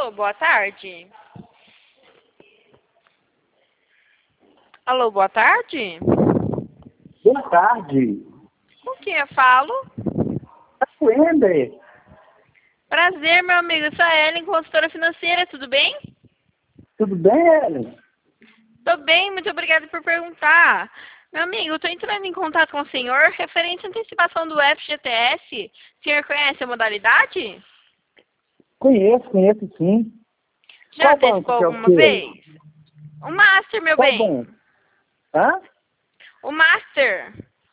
Alô, boa tarde. Alô, boa tarde. Boa tarde. Com quem eu falo? É o Ender. Prazer, meu amigo. Eu sou a Ellen, consultora financeira, tudo bem? Tudo bem, Ellen? Tô bem, muito obrigada por perguntar. Meu amigo, eu tô entrando em contato com o senhor referente à antecipação do FGTS. O senhor conhece a modalidade? Conheço sim. Já Qual banco antecipou que é o alguma seu? vez? O Master, meu Qual bem. banco? Hã? O Master.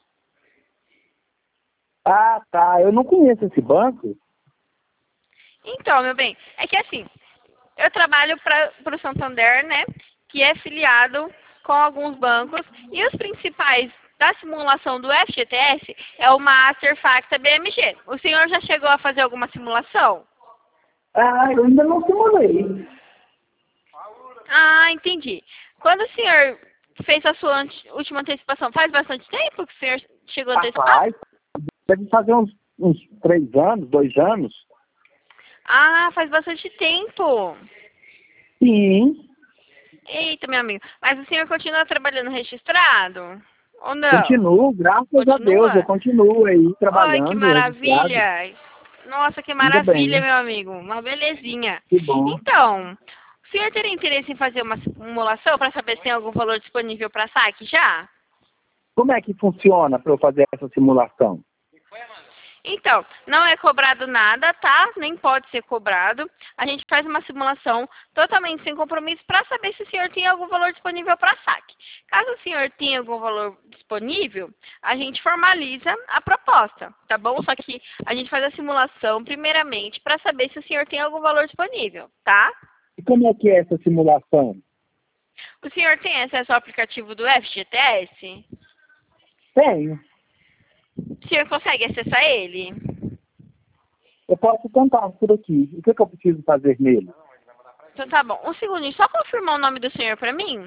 Ah, tá. Eu não conheço esse banco. Então, meu bem, é que assim, eu trabalho para o Santander, né? Que é filiado com alguns bancos. E os principais da simulação do FGTS é o Master, Facta, BMG. O senhor já chegou a fazer alguma simulação? Ah, eu ainda não simulei. Ah, entendi. Quando o senhor fez a sua última antecipação, faz bastante tempo que o senhor chegou a antecipar? Rapaz, deve fazer uns 3 anos, 2 anos. Ah, faz bastante tempo. Sim, Eita, meu amigo. Mas o senhor continua trabalhando registrado? Ou não? continuo, graças a Deus, eu Continua? continuo aí Ai, que trabalhando, registrado. maravilha! Nossa, que Ainda maravilha, bem, meu amigo. Uma belezinha. que bom. Então, o senhor teria interesse em fazer uma simulação para saber se tem algum valor disponível para saque já? Como é que funciona para eu fazer essa simulação? Então, não é cobrado nada, tá? Nem pode ser cobrado. A gente faz uma simulação totalmente sem compromisso para saber se o senhor tem algum valor disponível para saque. Caso o senhor tenha algum valor disponível, a gente formaliza a proposta, tá bom? Só que a gente faz a simulação primeiramente para saber se o senhor tem algum valor disponível, tá? E como é que é essa simulação? O senhor tem acesso ao aplicativo do FGTS? Tenho. O senhor consegue acessar ele? Eu posso tentar por aqui. O que eu preciso fazer nele? Então tá bom. Um segundinho, só confirmar o nome do senhor pra mim.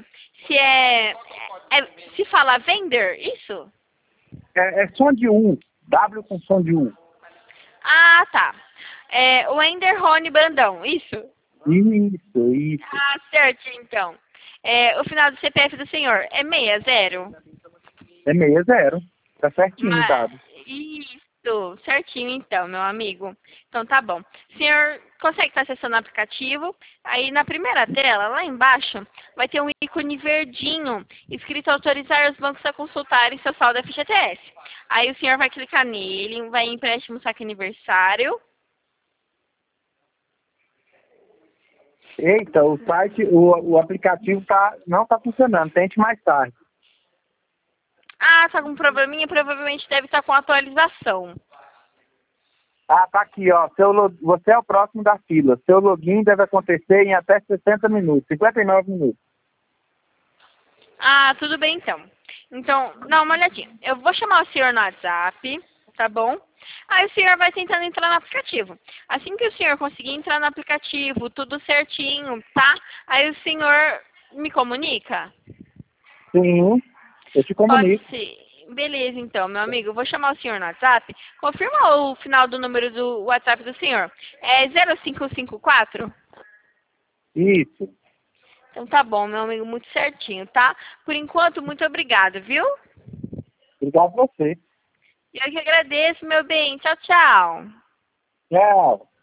Se fala vender, isso? É som de um. W com som de um. Ah, tá. É o Ender Rony Brandão, isso? Isso. Ah, certo, então. É, o final do CPF do senhor é 60? É 60. Tá certinho, Mas, dado. isso, certinho então, meu amigo. Então tá bom. O senhor consegue estar acessando o aplicativo? Aí na primeira tela, lá embaixo, vai ter um ícone verdinho escrito autorizar os bancos a consultarem seu saldo FGTS. Aí o senhor vai clicar nele, vai em empréstimo saque aniversário. Eita, o site, o aplicativo não tá funcionando. Tente mais tarde. Ah, tá com um probleminha, provavelmente deve estar com atualização. Ah, tá aqui, ó. Você é o próximo da fila. Seu login deve acontecer em até 60 minutos, 59 minutos. Ah, tudo bem então. Então, dá uma olhadinha. Eu vou chamar o senhor no WhatsApp, tá bom? Aí o senhor vai tentando entrar no aplicativo. Assim que o senhor conseguir entrar no aplicativo, tudo certinho, tá? Aí o senhor me comunica? Sim, eu te Pode comunico. ser. Beleza, então, meu amigo. Eu vou chamar o senhor no WhatsApp. Confirma o final do número do WhatsApp do senhor. É 0554? Isso. Então tá bom, meu amigo, muito certinho, tá? Por enquanto, muito obrigada, viu? Obrigado a você. Eu que agradeço, meu bem. Tchau, tchau. Tchau.